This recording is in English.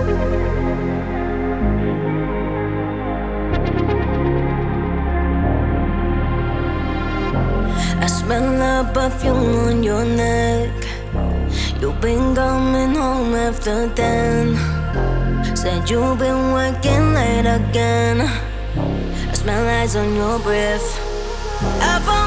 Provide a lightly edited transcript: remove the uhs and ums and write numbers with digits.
I smell the perfume on your neck. You've been coming home after 10. Said you've been working late again. I smell eyes on your breath. I